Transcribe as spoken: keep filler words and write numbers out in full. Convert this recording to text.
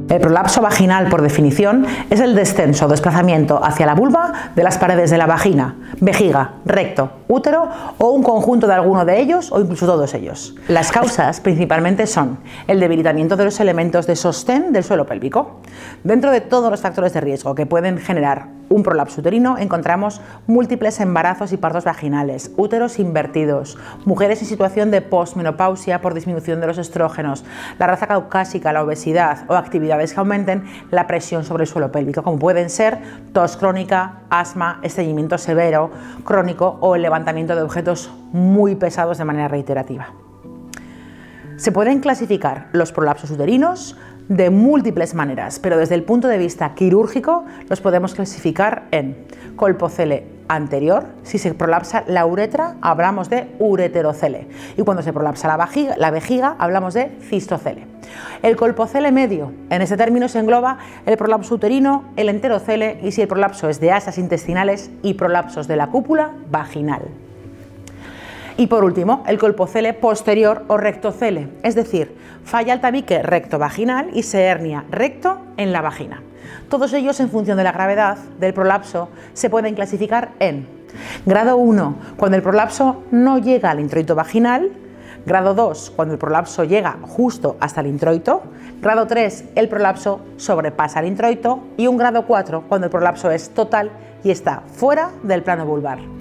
El prolapso vaginal, por definición, es el descenso o desplazamiento hacia la vulva de las paredes de la vagina, vejiga, recto, útero o un conjunto de alguno de ellos o incluso todos ellos. Las causas principalmente son el debilitamiento de los elementos de sostén del suelo pélvico. Dentro de todos los factores de riesgo que pueden generar un prolapso uterino encontramos múltiples embarazos y partos vaginales, úteros invertidos, mujeres en situación de posmenopausia por disminución de los estrógenos, la raza caucásica, la obesidad o actividades que aumenten la presión sobre el suelo pélvico, como pueden ser tos crónica, asma, estreñimiento severo, crónico o el levantamiento de objetos muy pesados de manera reiterativa. Se pueden clasificar los prolapsos uterinos de múltiples maneras, pero desde el punto de vista quirúrgico los podemos clasificar en colpocele anterior. Si se prolapsa la uretra hablamos de ureterocele y cuando se prolapsa la vejiga, la vejiga hablamos de cistocele. El colpocele medio, en este término se engloba el prolapso uterino, el enterocele y si el prolapso es de asas intestinales y prolapsos de la cúpula vaginal. Y por último, el colpocele posterior o rectocele, es decir, falla el tabique recto vaginal y se hernia recto en la vagina. Todos ellos, en función de la gravedad del prolapso, se pueden clasificar en grado uno, cuando el prolapso no llega al introito vaginal; grado dos, cuando el prolapso llega justo hasta el introito; grado tres, el prolapso sobrepasa el introito; y un grado cuatro, cuando el prolapso es total y está fuera del plano vulvar.